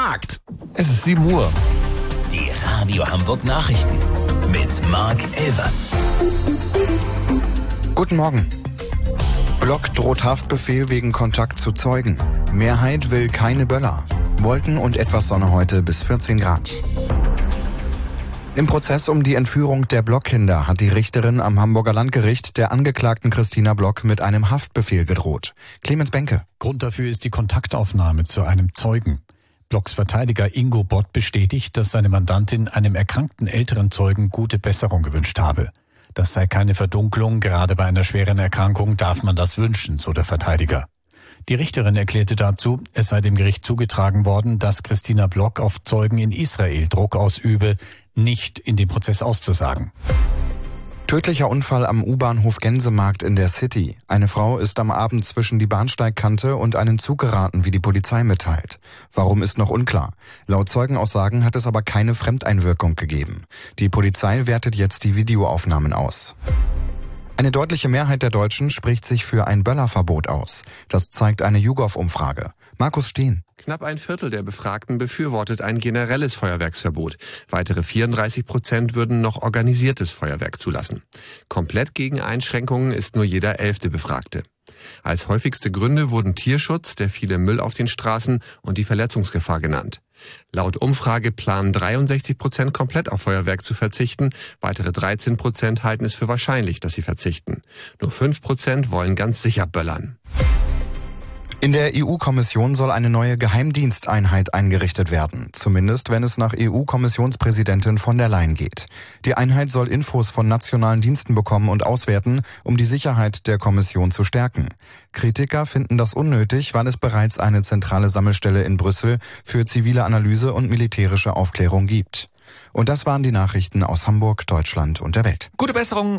Gefragt. Es ist 7 Uhr. Die Radio Hamburg Nachrichten mit Marc Elvers. Guten Morgen. Block droht Haftbefehl wegen Kontakt zu Zeugen. Mehrheit will keine Böller. Wolken und etwas Sonne heute bis 14 Grad. Im Prozess um die Entführung der Block-Kinder hat die Richterin am Hamburger Landgericht der Angeklagten Christina Block mit einem Haftbefehl gedroht. Clemens Benke. Grund dafür ist die Kontaktaufnahme zu einem Zeugen. Blocks Verteidiger Ingo Bott bestätigt, dass seine Mandantin einem erkrankten älteren Zeugen gute Besserung gewünscht habe. Das sei keine Verdunklung, gerade bei einer schweren Erkrankung darf man das wünschen, so der Verteidiger. Die Richterin erklärte dazu, es sei dem Gericht zugetragen worden, dass Christina Block auf Zeugen in Israel Druck ausübe, nicht in dem Prozess auszusagen. Tödlicher Unfall am U-Bahnhof Gänsemarkt in der City. Eine Frau ist am Abend zwischen die Bahnsteigkante und einen Zug geraten, wie die Polizei mitteilt. Warum ist noch unklar. Laut Zeugenaussagen hat es aber keine Fremdeinwirkung gegeben. Die Polizei wertet jetzt die Videoaufnahmen aus. Eine deutliche Mehrheit der Deutschen spricht sich für ein Böllerverbot aus. Das zeigt eine YouGov-Umfrage. Markus Steen. Knapp ein Viertel der Befragten befürwortet ein generelles Feuerwerksverbot. Weitere 34% würden noch organisiertes Feuerwerk zulassen. Komplett gegen Einschränkungen ist nur jeder 11. Befragte. Als häufigste Gründe wurden Tierschutz, der viele Müll auf den Straßen und die Verletzungsgefahr genannt. Laut Umfrage planen 63% komplett auf Feuerwerk zu verzichten. Weitere 13% halten es für wahrscheinlich, dass sie verzichten. Nur 5% wollen ganz sicher böllern. In der EU-Kommission soll eine neue Geheimdiensteinheit eingerichtet werden, zumindest wenn es nach EU-Kommissionspräsidentin von der Leyen geht. Die Einheit soll Infos von nationalen Diensten bekommen und auswerten, um die Sicherheit der Kommission zu stärken. Kritiker finden das unnötig, weil es bereits eine zentrale Sammelstelle in Brüssel für zivile Analyse und militärische Aufklärung gibt. Und das waren die Nachrichten aus Hamburg, Deutschland und der Welt. Gute Besserung